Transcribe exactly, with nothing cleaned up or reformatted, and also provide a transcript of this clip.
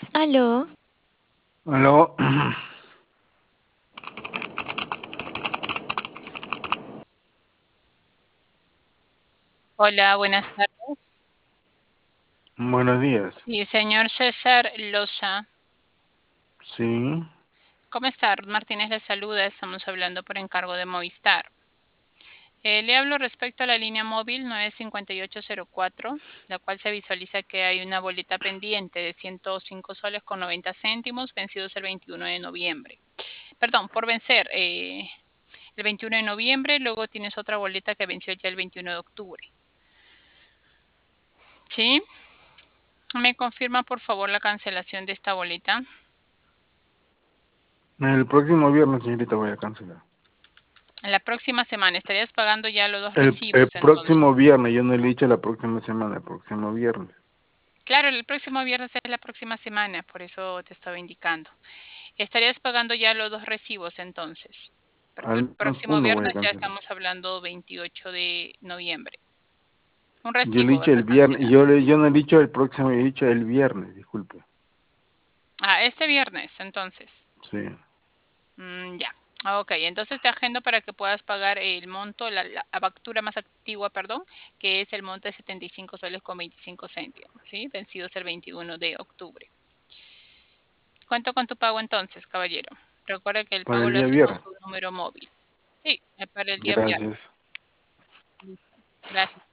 Aló, Aló, Hola, buenas tardes. buenos días. Sí, señor César Loza. Sí, ¿Cómo está? Ruth Martínez le saluda. Estamos hablando por encargo de Movistar. Eh, le hablo respecto a la línea móvil nueve cinco ocho cero cuatro, la cual se visualiza que hay una boleta pendiente de ciento cinco soles con noventa céntimos, vencidos el veintiuno de noviembre. Perdón, por vencer eh, el veintiuno de noviembre, luego tienes otra boleta que venció ya el veintiuno de octubre. ¿Sí? ¿Me confirma por favor la cancelación de esta boleta? el próximo viernes, señorita, voy a cancelar. En la próxima semana estarías pagando ya los dos El, el recibos, próximo entonces. viernes, yo no le he dicho la próxima semana, el próximo viernes. Claro, el próximo viernes es la próxima semana, por eso te estaba indicando. Estarías pagando ya los dos recibos, entonces. Porque el Al menos próximo uno voy a viernes ya cancelar. estamos hablando veintiocho de noviembre. Un Yo le he recibo dicho vas el a viernes, cancelar. yo, le, yo no le he dicho el próximo, he dicho el viernes, disculpe. Ah, este viernes, entonces. Sí, Mm, ya. Ok, entonces te agendo para que puedas pagar el monto, la, la factura más antigua, perdón, que es el monto de setenta y cinco soles con veinticinco céntimos, ¿sí? Vencidos el veintiuno de octubre. Cuento con tu pago entonces, caballero. Recuerda que el para pago el lo día haces con viernes. tu número móvil. Sí, es para el día viernes. Gracias. Listo. Gracias.